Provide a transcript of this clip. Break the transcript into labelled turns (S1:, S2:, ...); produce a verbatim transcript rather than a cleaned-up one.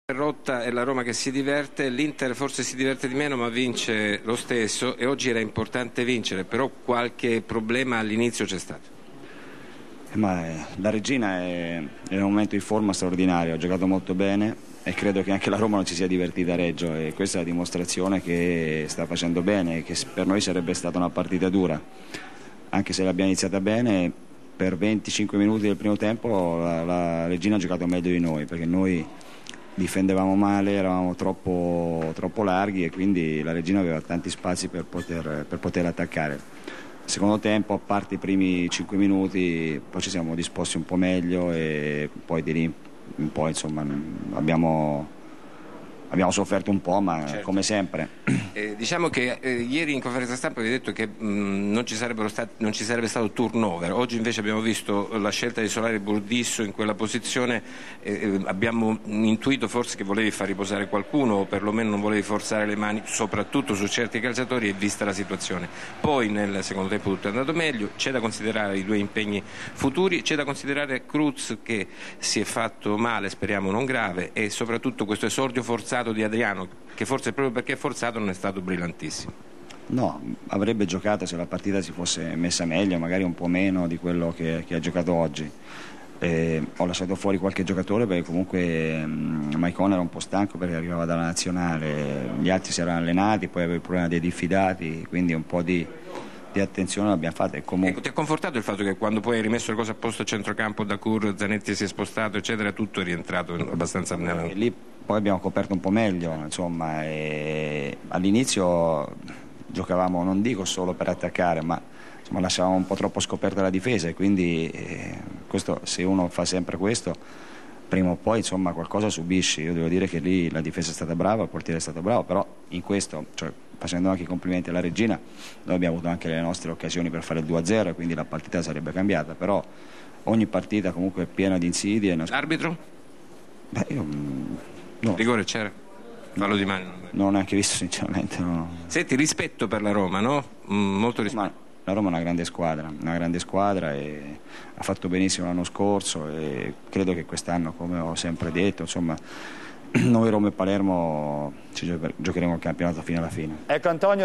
S1: Rotta è la Roma che si diverte, l'Inter forse si diverte di meno ma vince lo stesso, e oggi era importante vincere, però qualche problema all'inizio c'è stato.
S2: Ma eh, la Regina è, è in un momento di forma straordinario, ha giocato molto bene e credo che anche la Roma non si sia divertita a Reggio, e questa è la dimostrazione che sta facendo bene, che per noi sarebbe stata una partita dura, anche se l'abbiamo iniziata bene. Per venticinque minuti del primo tempo la, la Regina ha giocato meglio di noi, perché noi difendevamo male, eravamo troppo, troppo larghi, e quindi la Regina aveva tanti spazi per poter, per poter attaccare. Secondo tempo, a parte i primi cinque minuti, poi ci siamo disposti un po' meglio, e poi di lì in poi insomma abbiamo, abbiamo sofferto un po', ma certo, come sempre.
S1: Eh, diciamo che eh, ieri in conferenza stampa vi ho detto che mh, non, ci sarebbero stati, non ci sarebbe stato turnover. Oggi invece abbiamo visto la scelta di isolare Burdisso in quella posizione, eh, abbiamo intuito forse che volevi far riposare qualcuno, o perlomeno non volevi forzare le mani soprattutto su certi calciatori, e vista la situazione. Poi nel secondo tempo tutto è andato meglio. C'è da considerare i due impegni futuri, c'è da considerare Cruz che si è fatto male, speriamo non grave, e soprattutto questo esordio forzato di Adriano, che forse proprio perché è forzato non è stato brillantissimo.
S2: No, avrebbe giocato se la partita si fosse messa meglio, magari un po' meno di quello che, che ha giocato oggi. Eh, ho lasciato fuori qualche giocatore perché comunque um, Maicon era un po' stanco perché arrivava dalla nazionale, gli altri si erano allenati, poi aveva il problema dei diffidati, quindi un po' di, di attenzione l'abbiamo fatta. E comunque...
S1: Ecco, ti ha confortato il fatto che quando poi hai rimesso le cose a posto a centrocampo, da Cur, Zanetti si è spostato eccetera, tutto è rientrato abbastanza nella...
S2: E lì poi abbiamo coperto un po' meglio, insomma, e all'inizio giocavamo, non dico solo per attaccare, ma insomma, lasciavamo un po' troppo scoperta la difesa, e quindi eh, questo, se uno fa sempre questo, prima o poi insomma qualcosa subisci. Io devo dire che lì la difesa è stata brava, il portiere è stato bravo, però in questo, cioè, facendo anche i complimenti alla Regina, noi abbiamo avuto anche le nostre occasioni per fare il due a zero, e quindi la partita sarebbe cambiata, però ogni partita comunque è piena di insidie.
S1: L'arbitro?
S2: Beh, io... No.
S1: Rigore c'era? Fallo di mano?
S2: Non ho neanche visto sinceramente. No.
S1: Senti, rispetto per la Roma, no? Mm, molto rispetto.
S2: Ma la Roma è una grande squadra, una grande squadra, e ha fatto benissimo l'anno scorso, e credo che quest'anno, come ho sempre detto, insomma, noi Roma e Palermo ci giocheremo il campionato fino alla fine.
S3: Ecco Antonio.